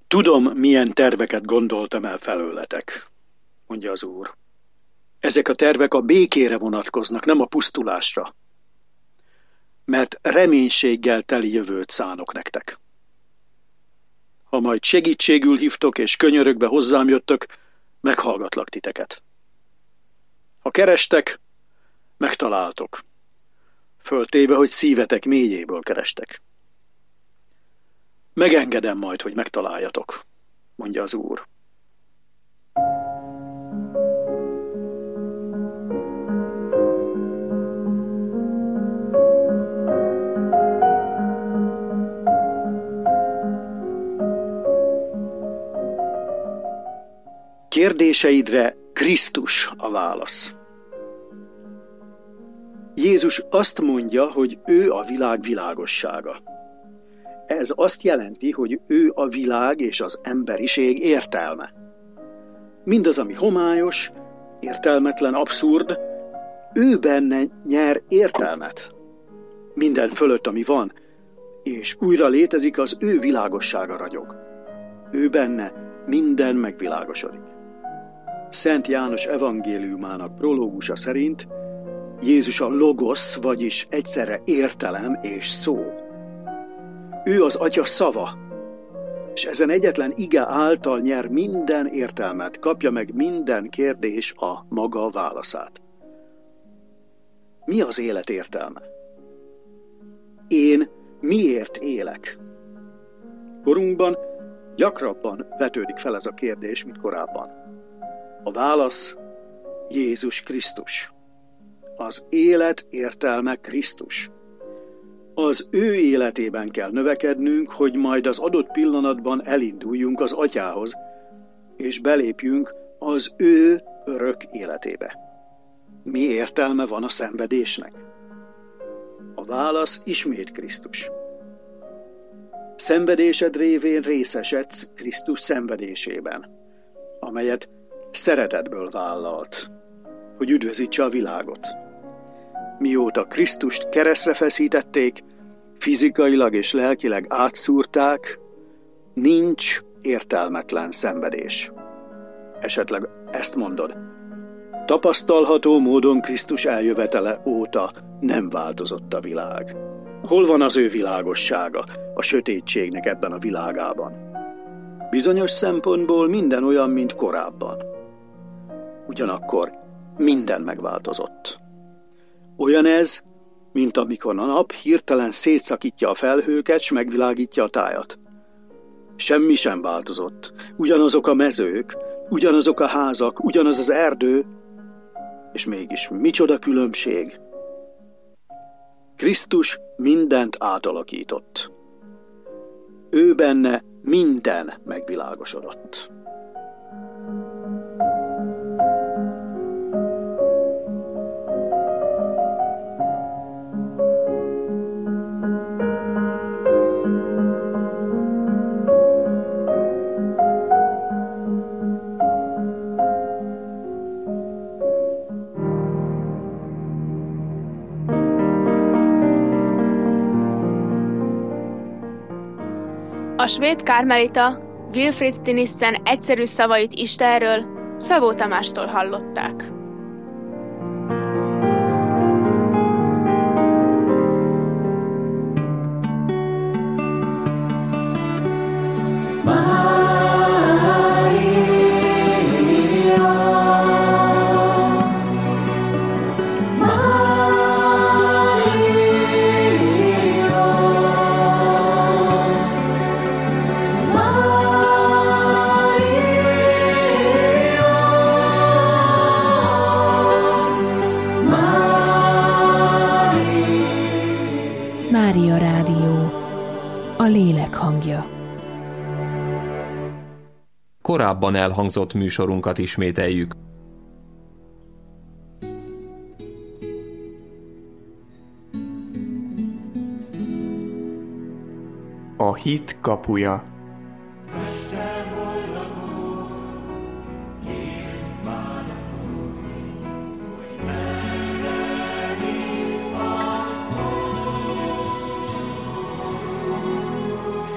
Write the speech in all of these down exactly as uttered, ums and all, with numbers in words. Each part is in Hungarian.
Tudom, milyen terveket gondoltam el felőletek, mondja az Úr. Ezek a tervek a békére vonatkoznak, nem a pusztulásra. Mert reménységgel teli jövőt szánok nektek. Ha majd segítségül hívtok és könyörögbe hozzám jöttök, meghallgatlak titeket. Ha kerestek, megtaláltok. Föltéve, hogy szívetek mélyéből kerestek. Megengedem majd, hogy megtaláljatok, mondja az Úr. Kérdéseidre Krisztus a válasz. Jézus azt mondja, hogy ő a világ világossága. Ez azt jelenti, hogy ő a világ és az emberiség értelme. Mindaz, ami homályos, értelmetlen, abszurd, ő benne nyer értelmet. Minden fölött, ami van, és újra létezik, az ő világossága ragyog. Ő benne minden megvilágosodik. Szent János evangéliumának prológusa szerint Jézus a logosz, vagyis egyszerre értelem és szó. Ő az Atya szava, és ezen egyetlen ige által nyer minden értelmet, kapja meg minden kérdés a maga válaszát. Mi az élet értelme? Én miért élek? Korunkban gyakrabban vetődik fel ez a kérdés, mint korábban. A válasz Jézus Krisztus. Az élet értelme Krisztus. Az ő életében kell növekednünk, hogy majd az adott pillanatban elinduljunk az Atyához, és belépjünk az ő örök életébe. Mi értelme van a szenvedésnek? A válasz ismét Krisztus. Szenvedésed révén részesedsz Krisztus szenvedésében, amelyet szeretetből vállalt, hogy üdvözítse a világot. Mióta Krisztust keresztre feszítették, fizikailag és lelkileg átszúrták, nincs értelmetlen szenvedés. Esetleg ezt mondod. Tapasztalható módon Krisztus eljövetele óta nem változott a világ. Hol van az ő világossága a sötétségnek ebben a világában? Bizonyos szempontból minden olyan, mint korábban. Ugyanakkor minden megváltozott. Olyan ez, mint amikor a nap hirtelen szétszakítja a felhőket, s megvilágítja a tájat. Semmi sem változott. Ugyanazok a mezők, ugyanazok a házak, ugyanaz az erdő, és mégis micsoda különbség. Krisztus mindent átalakított. Ő benne minden megvilágosodott. A svéd kármelita Wilfrid Stinissen egyszerű szavait Istenről Szabó Tamástól hallották. Mária Rádió, a lélek hangja. Korábban elhangzott műsorunkat ismételjük. A hit kapuja.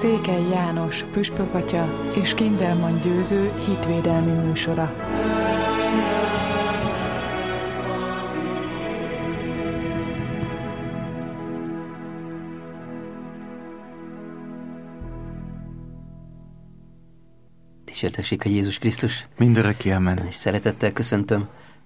Székely János püspökatya és Kindelman Győző hitvédelmi műsora. Dicsértessék a Jézus Krisztus. Mindörökké amen. És szeretettel köszöntöm